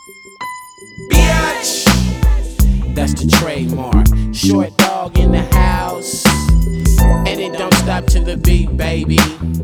Bitch, that's the trademark. Short dog in the house, and it don't stop to the beat, baby.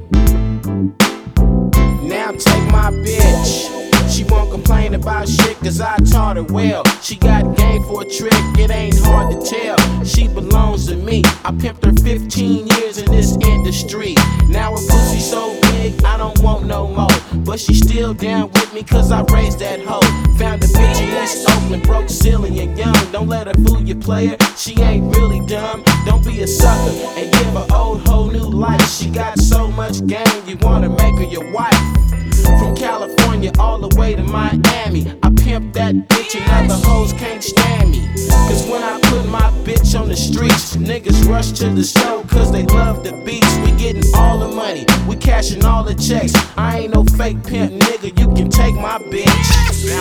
Now take my bitch. She won't complain about shit, cause I taught her well. She got game for a trick, it ain't hard to tell. She belongs to me. I pimped her 15 years in this industry. Now her pussy so big, I don't want no more. But she still down with me, cause I raised that hoe. Found a bitch in East Oakland, broke, silly, and young. Don't let her fool you, player, she ain't really dumb. Don't be a sucker and give her old hoe new life. She got so much game, you wanna make her your wife. From California all the way to Miami, I pimp that bitch and other hoes can't stand me. Cause when I put my bitch on the streets, niggas rush to the show cause they love the beats. We getting all the money, we cashing all the checks. I ain't no fake pimp, nigga, you can take my bitch.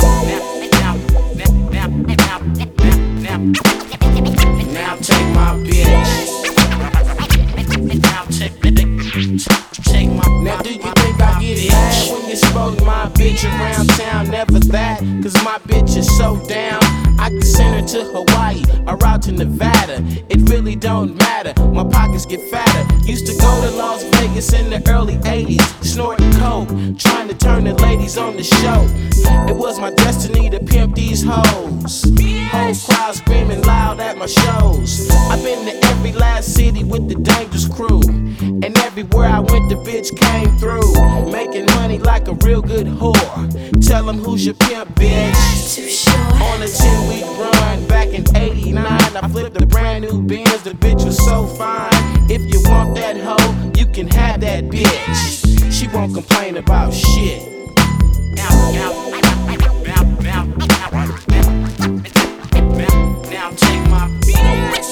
Now take my bitch. Now do you think I get mad when you spoke my bitch around town? Never that, cause my bitch is so down. I can send her to Hawaii or out to Nevada. It really don't matter, my pockets get fatter. Used to go to Las Vegas in the early 80s, snorting coke, trying to turn the ladies on the show. It was my destiny to pimp these hoes. Whole crowd screaming loud at my shows. I've been to every last city with the dangerous crew, and everywhere I went the bitch came through, making money like a real good whore. Tell them who's your pimp, bitch. On a 10-week run back in '89, I flipped a brand new Benz. The bitch was so fine. If you want that hoe, you can have that bitch. She won't complain about shit. Now take my bitch.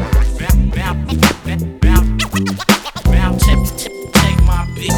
Now take my bitch.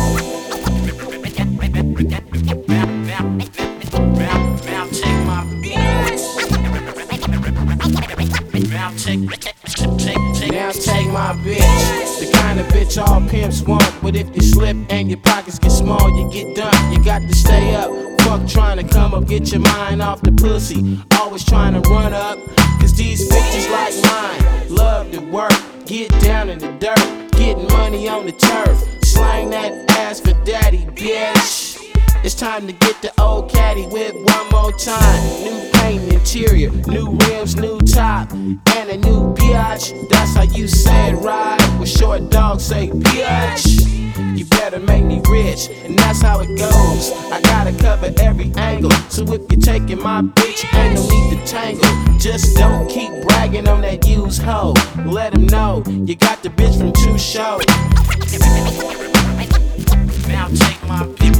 Now take my bitch, the kind of bitch all pimps want. But if you slip and your pockets get small, you get done. You got to stay up. Fuck trying to come up, get your mind off the pussy. Always trying to run up, cause these bitches like mine love to work, get down in the dirt, getting money on the turf. Slang that ass for daddy, bitch. It's time to get the old caddy whip one more time. New paint interior, new rims, new top, and a new biatch. That's how you say it, right? With short dogs say biatch. You better make me rich, and that's how it goes. I gotta cover every angle, so if you're taking my bitch, ain't no need to tangle. Just don't keep bragging on that used hoe. Let them know you got the bitch from True Show. Now take my bitch.